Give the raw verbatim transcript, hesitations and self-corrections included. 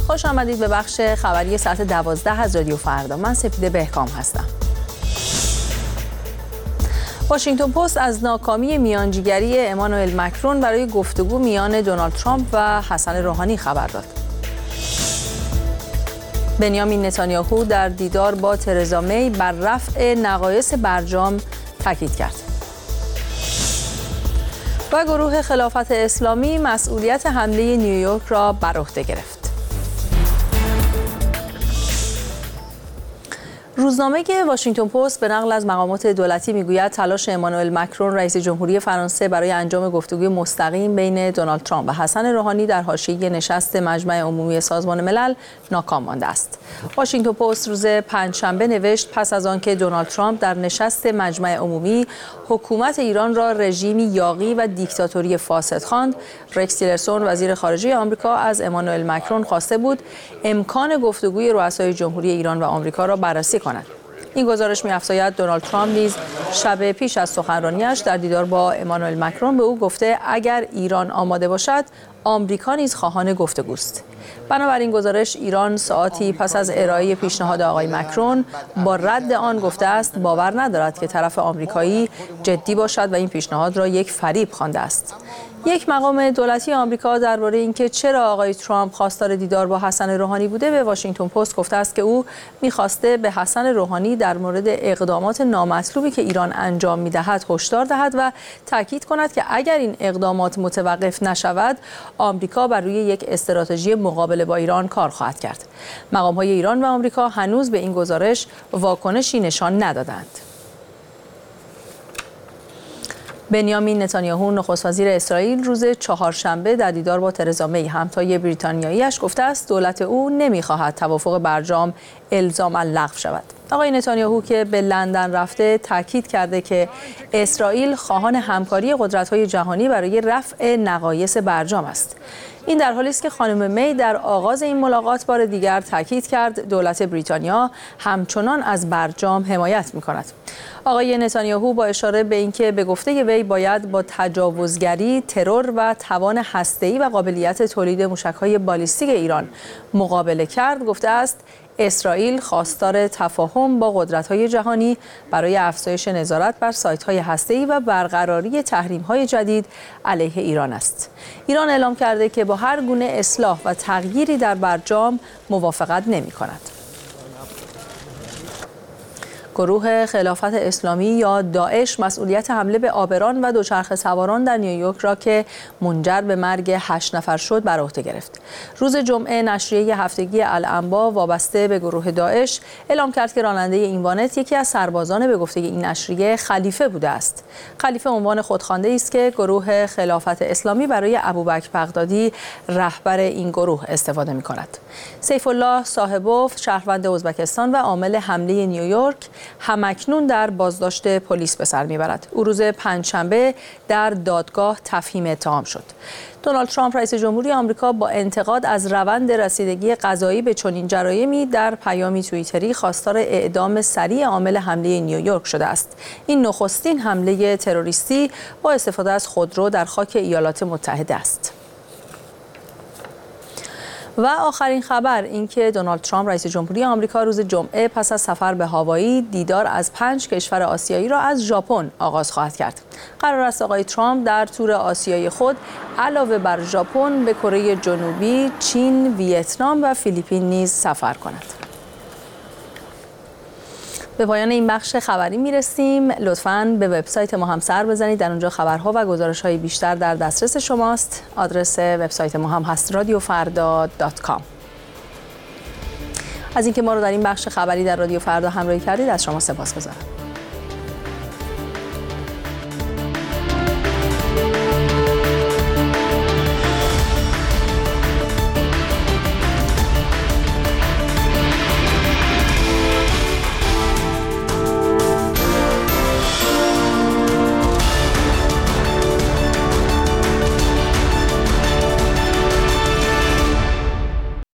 خوش آمدید به بخش خبری ساعت دوازده از رادیو فردا. من سپیده بهکام هستم. واشنگتن پست از ناکامی میانجیگری امانوئل مکرون برای گفتگو میان دونالد ترامپ و حسن روحانی خبر داد. بنیامین نتانیاهو در دیدار با ترزا می بر رفع نقایص برجام تاکید کرد. و گروه خلافت اسلامی مسئولیت حمله نیویورک را بر عهده گرفت. روزنامه واشنگتن پست به نقل از مقامات دولتی میگوید تلاش امانوئل مکرون رئیس جمهوری فرانسه برای انجام گفتگوی مستقیم بین دونالد ترامپ و حسن روحانی در حاشیه نشست مجمع عمومی سازمان ملل ناکام مانده است. واشنگتن پست روز پنجشنبه نوشت پس از آنکه دونالد ترامپ در نشست مجمع عمومی حکومت ایران را رژیمی یاغی و دیکتاتوری فاسد خواند، رکس تیلرسون وزیر خارجه آمریکا از امانوئل مکرون خواسته بود امکان گفتگوی رؤسای جمهوری ایران و آمریکا را بررسی کند. این گزارش می‌افزاید دونالد ترامپ نیز شب پیش از سخنرانیش در دیدار با امانوئل مکرون به او گفته اگر ایران آماده باشد آمریکا نیز خواهان گفتگوست. بنابراین گزارش ایران ساعتی پس از ارائه پیشنهاد آقای مکرون با رد آن گفته است باور ندارد که طرف آمریکایی جدی باشد و این پیشنهاد را یک فریب خوانده است. یک مقام دولتی آمریکا درباره اینکه چرا آقای ترامپ خواستار دیدار با حسن روحانی بوده به واشنگتن پست گفته است که او می‌خواسته به حسن روحانی در مورد اقدامات نامطلوبی که ایران انجام می‌دهد هشدار دهد و تاکید کند که اگر این اقدامات متوقف نشود آمریکا بر روی یک استراتژی مقابله با ایران کار خواهد کرد. مقام‌های ایران و آمریکا هنوز به این گزارش واکنشی نشان ندادند. بنیامین نتانیاهو نخست وزیر اسرائیل روز چهارشنبه در دیدار با ترزا می همتای بریتانیایی‌اش گفته است دولت او نمی‌خواهد توافق برجام الزاما لغو شود. آقای نتانیاهو که به لندن رفته تاکید کرده که اسرائیل خواهان همکاری قدرت‌های جهانی برای رفع نقایص برجام است. این در حالی است که خانم می در آغاز این ملاقات بار دیگر تاکید کرد دولت بریتانیا همچنان از برجام حمایت می‌کند. آقای نتانیاهو با اشاره به اینکه به گفته وی باید با تجاوزگری، ترور و توان هسته‌ای و قابلیت تولید موشک‌های بالیستیک ایران مقابله کرد گفته است اسرائیل خواستار تفاهم با قدرت‌های جهانی برای افزایش نظارت بر سایت‌های هسته‌ای و برقراری تحریم‌های جدید علیه ایران است. ایران اعلام کرده که با هر گونه اصلاح و تغییری در برجام موافقت نمی‌کند. گروه خلافت اسلامی یا داعش مسئولیت حمله به عابران و دوچرخه سواران در نیویورک را که منجر به مرگ هشت نفر شد بر عهده گرفت. روز جمعه نشریه هفتگی الانبا وابسته به گروه داعش اعلام کرد که راننده این وانت یکی از سربازان به گفته این نشریه خلیفه بوده است. خلیفه عنوان خودخوانده است که گروه خلافت اسلامی برای ابوبکر بغدادی رهبر این گروه استفاده می‌کند. سیف الله صاحبوف شهروند ازبکستان و عامل حمله نیویورک همکنون در بازداشت پلیس به سر میبرد. او روز پنجشنبه در دادگاه تفهیم اتهام شد. دونالد ترامپ رئیس جمهوری آمریکا با انتقاد از روند رسیدگی قضایی به چنین جرایمی در پیامی توییتری خواستار اعدام سریع عامل حمله نیویورک شده است. این نخستین حمله تروریستی با استفاده از خودرو در خاک ایالات متحده است. و آخرین خبر اینکه دونالد ترامپ رئیس جمهوری آمریکا روز جمعه پس از سفر به هاوایی دیدار از پنج کشور آسیایی را از ژاپن آغاز خواهد کرد. قرار است آقای ترامپ در تور آسیایی خود علاوه بر ژاپن به کره جنوبی، چین، ویتنام و فیلیپین نیز سفر کند. به پایان این بخش خبری میرسیم. لطفاً به وبسایت ما هم سر بزنید. در اونجا خبرها و گزارش‌های بیشتر در دسترس شماست. آدرس وبسایت ما هم هست رادیو فردا دات کام. از اینکه ما رو در این بخش خبری در رادیو فردا همراهی کردید از شما سپاسگزارم.